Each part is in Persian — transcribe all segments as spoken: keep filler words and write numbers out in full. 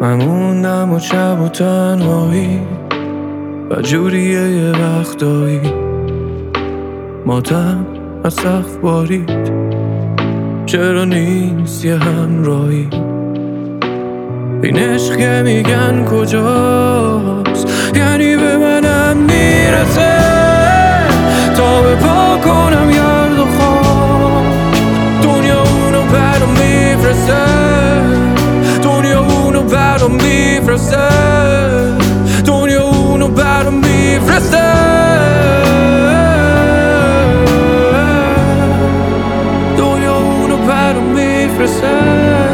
من موندم و شب و تنهایی و جوریه یه وقتایی ماتم از سقف بارید، چرا نیست یه همراهی؟ این عشق که میگن کجاست، یعنی به منم میرسه تا به پا کنم گرد و خاک. دنیا اونو برام میفرسته، دنیا اونو برام میفرسته، دنیا اونو برام میفرسته، دنیا اونو برام میفرسته.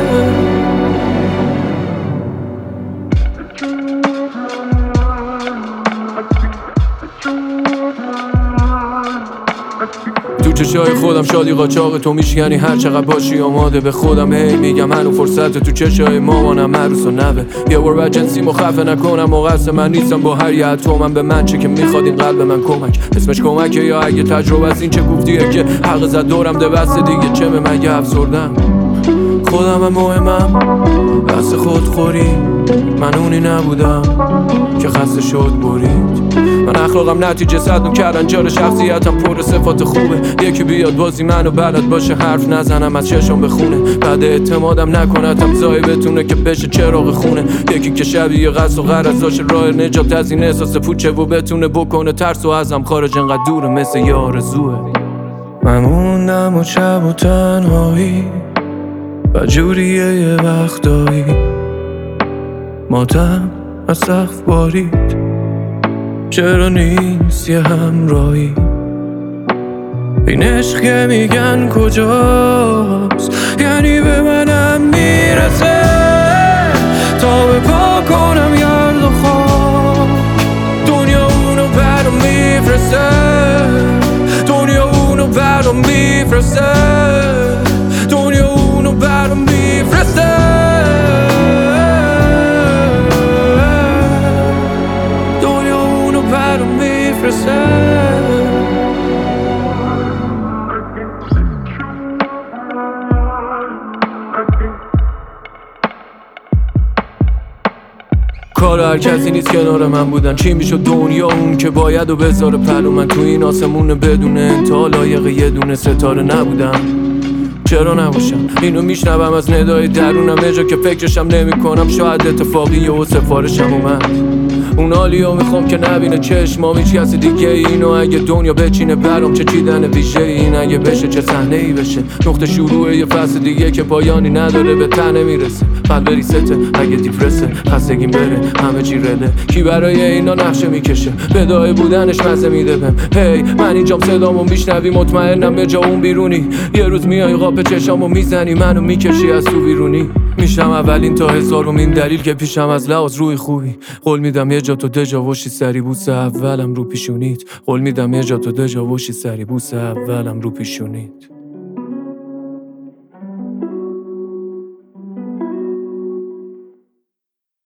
تو چشای خودم شادی قاچاق تو میشکنی، هر چقدر باشی آماده به خودم. هی میگم هنو فرصت تو چشای مامانم عروس و نوه. یه بار بعد جنسیمو خفه نکنم، مقصر من نیستم با هر یه اتمم. به من چه که میخواد این قلب من کمک، اسمش کمکه یا اگه تجربه از این چه گفتیه که حق زد دورم ده بسته دیگه چه به من یه افسردم. خودم هم مهمم بس خودخوری، من اونی نبودم که خسته شد برید. من اخلاقم نتیجه صدم کردن جار شخصیتم پر صفات خوبه. یکی بیاد بازی منو بلد باشه حرف نزنم از چشم بخونه، بعد اعتمادم نکنتم زایی بتونه که بشه چراغ خونه. یکی که شبیه قصد و غرض داشته راه نجات از این احساس پوچه و بتونه بکنه ترس و ازم خارج انقدر دوره مثل یه آرزوه. من موندم و شب و تنهایی و جوریه یه وقتایی ماتم از سقف بارید، چرا نیست یه همراهی؟ این عشق که میگن کجاست، یعنی به منم میرسه تا به پا کنم گرد و خاک. دنیا اونو برام میفرسته، دنیا اونو برام میفرسته، دنیا اونو برام میفرسته، دنیا اونو برام میفرسته. کار هر کسی نیست کنار من بودن، چی میشد دنیا اون که باید و بذاره پلو من. تو این آسمون بدون انتها لایق یه دونه ستاره نبودم، چرا نباشم؟ اینو میشنوم از ندای درونم یه جا که فکرشم نمی کنم. شاید اتفاقی و سفارشم اومد، اون حالیو میخوام که نبینه چشمام هیچ کسی دیگه. اینو اگه دنیا بچینه برام چه چیدن ویژه، این اگه بشه چه صحنه ای بشه. نقطه شروع یه فصل دیگه که پایانی نداره به تنه میرسه. قلب ریسته اگه دیپرسه، خستگیم بره همه چی رله. کی برای اینا نقشه میکشه، بدای بودنش مزه میده بهم. هی من اینجام صدامو میشنوی، مطمئنم به جا اون بیرونی. یه روز میای قاپ چشامو میزنی، منو میکشی از تو بیرونی. میشم اولین تا هزارمین دلیل که پیشم از لحاظ روی خوبی. قول میدم یه جا تو دجا وشی سری بوسه اولم رو پیشونیت. قول میدم یه جا تو دجا وشی سری بوسه اولم رو پیشونیت.